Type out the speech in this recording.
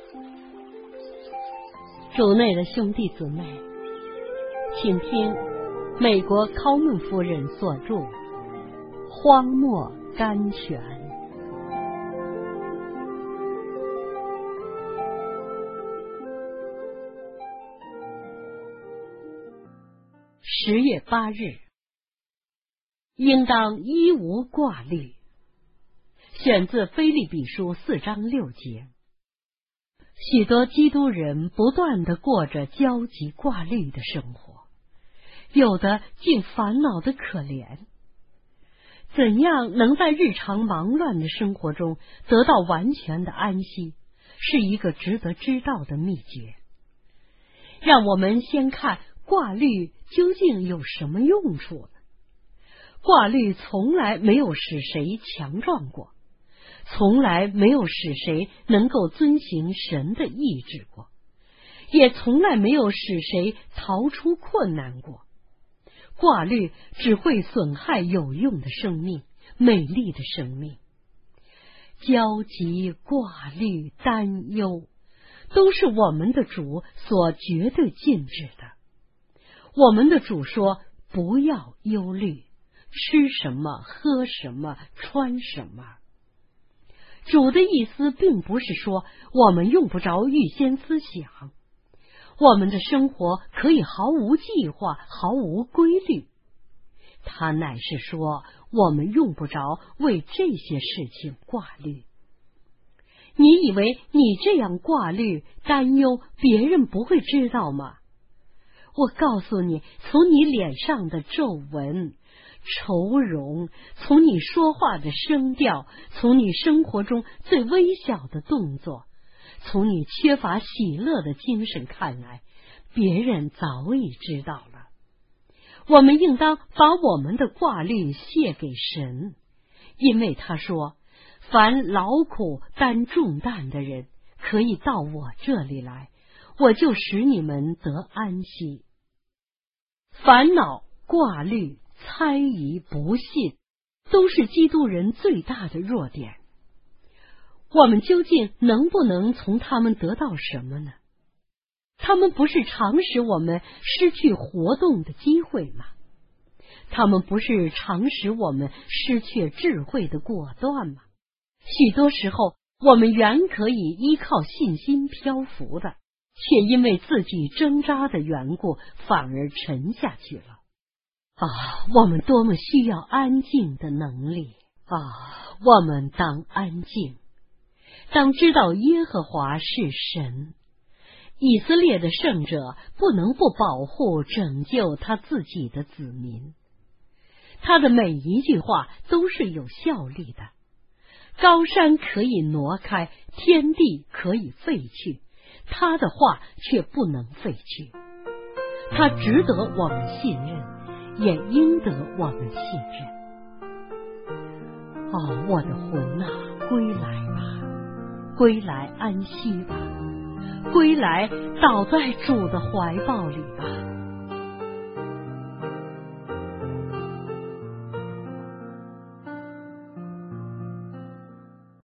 主内的兄弟姊妹，请听美国考门夫人所著《荒漠甘泉》。10月8日，应当一无挂虑，选自腓立比书4章6节。许多基督人不断地过着焦急挂虑的生活，有的竟烦恼得可怜。怎样能在日常忙乱的生活中得到完全的安息，是一个值得知道的秘诀。让我们先看挂虑究竟有什么用处呢？挂虑从来没有使谁强壮过，从来没有使谁能够遵行神的意志过，也从来没有使谁逃出困难过。挂虑只会损害有用的生命，美丽的生命。焦急、挂虑、担忧，都是我们的主所绝对禁止的。我们的主说，不要忧虑，吃什么，喝什么，穿什么。主的意思并不是说我们用不着预先思想，我们的生活可以毫无计划，毫无规律。他乃是说我们用不着为这些事情挂虑。你以为你这样挂虑担忧，别人不会知道吗？我告诉你，从你脸上的皱纹、愁容，从你说话的声调，从你生活中最微小的动作，从你缺乏喜乐的精神看来，别人早已知道了。我们应当把我们的挂虑卸给神，因为他说，凡劳苦担重担的人，可以到我这里来，我就使你们得安息。烦恼、挂虑、猜疑、不信，都是基督人最大的弱点。我们究竟能不能从他们得到什么呢？他们不是常使我们失去活动的机会吗？他们不是常使我们失去智慧的果断吗？许多时候，我们原可以依靠信心漂浮的，却因为自己挣扎的缘故，反而沉下去了。我们多么需要安静的能力我们当安静，当知道耶和华是神。以色列的圣者不能不保护拯救他自己的子民，他的每一句话都是有效力的。高山可以挪开，天地可以废去，他的话却不能废去。他值得我们信任，也应得我们信任。我的魂啊，归来吧，归来安息吧，归来倒在主的怀抱里吧。